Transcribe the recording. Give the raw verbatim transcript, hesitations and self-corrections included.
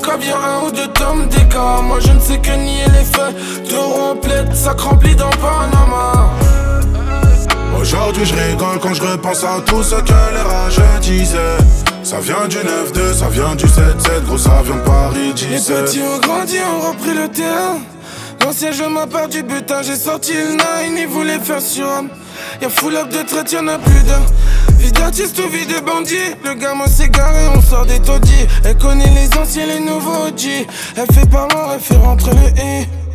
caviar, un ou deux tomes d'écart. Moi je ne sais que nier les faits. Deux ronds plaid, sac rempli dans Panama. Aujourd'hui je rigole quand je repense à tout ce que les rageux disaient. Ça vient du neuf deux, ça vient du sept sept, gros ça vient de Paris dix-sept. Les petits ont grandi, ont repris le terrain. L'ancien je m'a perdu butin, j'ai sorti le nine, ils voulaient faire sur homme. Y'a full up de traite, y'en a plus d'un. Vie d'artiste ou vie de bandit. Le gamin s'est garé, on sort des taudis. Elle connaît les anciens, les nouveaux G. Elle fait parlant, elle fait rentrer le E.